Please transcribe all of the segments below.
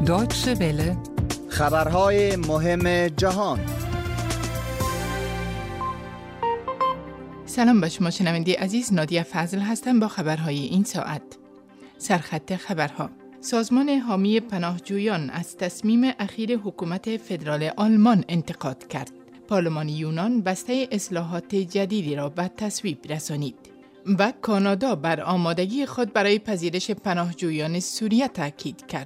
Deutsche Welle. خبرهای مهم جهان. سلام به شما شنونده عزیز، نادیه فضل هستم با خبرهای این ساعت. سرخط خبرها: سازمان حامی پناهجویان از تصمیم اخیر حکومت فدرال آلمان انتقاد کرد. پارلمان یونان بسته اصلاحات جدیدی را به تصویب رسانید. و کانادا بر آمادگی خود برای پذیرش پناهجویان سوریه تاکید کرد.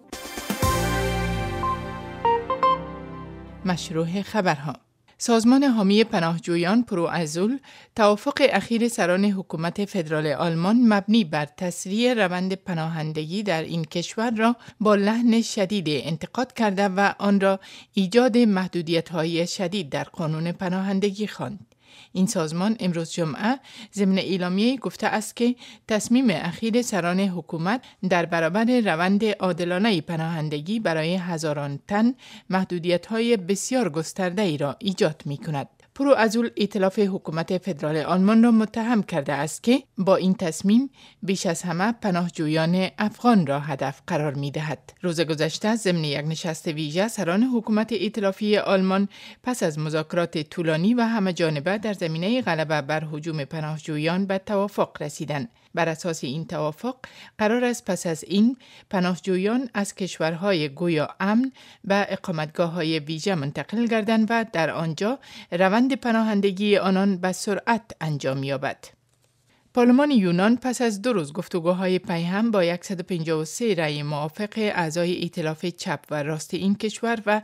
مشروع خبرها: سازمان حامی پناهجویان پروازول توافق اخیر سران حکومت فدرال آلمان مبنی بر تسریع روند پناهندگی در این کشور را با لحن شدید انتقاد کرده و آن را ایجاد محدودیت‌های شدید در قانون پناهندگی خواند. این سازمان امروز جمعه ضمن اعلامیه گفته است که تصمیم اخیر سران حکومت در برابر روند عادلانه پناهندگی برای هزاران تن محدودیت‌های بسیار گسترده‌ای را ایجاد می‌کند. پروازول ائتلاف حکومت فدرال آلمان را متهم کرده است که با این تصمیم بیش از همه پناهجویان افغان را هدف قرار می‌دهد. روز گذشته ضمن یک نشست ویژه سران حکومت ائتلافی آلمان پس از مذاکرات طولانی و همه‌جانبه در زمینه غلبه بر هجوم پناهجویان به توافق رسیدند. بر اساس این توافق قرار است پس از این پناهجویان از کشورهای گویا امن به اقامتگاه‌های ویژه منتقل گردند و در آنجا روند پناهندگی آنان به سرعت انجام یابد. پارلمان یونان پس از 2 روز گفتگوهای پیهم با 153 رأی موافق اعضای ائتلاف چپ و راست این کشور و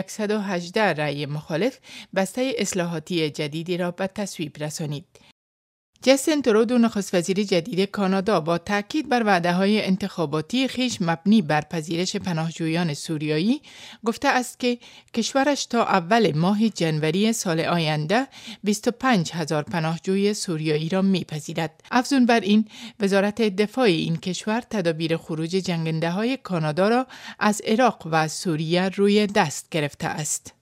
118 رأی مخالف بسته اصلاحاتی جدیدی را به تصویب رسانید. جستین ترودو نخست وزیر جدید کانادا با تاکید بر وعده‌های انتخاباتی خویش مبنی بر پذیرش پناهجویان سوریایی گفته است که کشورش تا اول ماه جنوری سال آینده 25,000 پناهجوی سوریایی را می‌پذیرد. افزون بر این، وزارت دفاع این کشور تدابیر خروج جنگنده‌های کانادا را از عراق و سوریه روی دست گرفته است.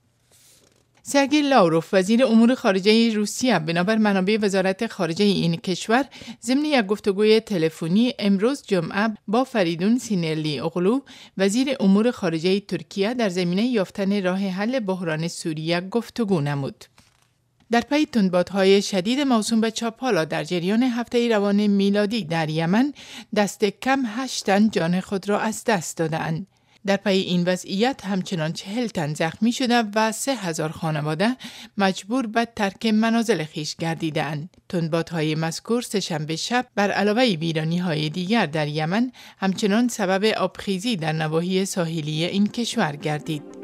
سرگئی لاوروف وزیر امور خارجه روسیه بنابر منابع وزارت خارجه این کشور ضمن یک گفتگوی تلفنی امروز جمعه با فریدون سینرلی اغلو وزیر امور خارجه ترکیه در زمینه یافتن راه حل بحران سوریه گفتگو نمود. در پی تندبادهای شدید موسوم به چاپالا در جریان هفته روان میلادی در یمن دست کم 8 تن جان خود را از دست دادند. در پی این وضعیت همچنان 40 تن زخمی شده و 3,000 خانواده مجبور به ترک منازل خویش گردیدند. تندبادهای مذکور سه‌شنبه شب بر علاوه ویرانی‌های دیگر در یمن همچنان سبب آبخیزی در نواحی ساحلی این کشور گردید.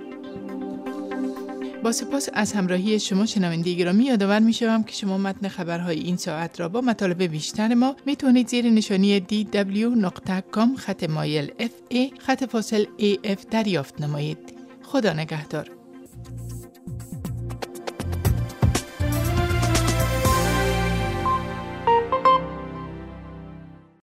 با سپاس از همراهی شما شنونده گرامی، یادآور می‌شوم که شما متن خبرهای این ساعت را با مطالب بیشتر ما میتونید زیر نشانی dw.com/fa/af دریافت نمایید. خدا نگهدار.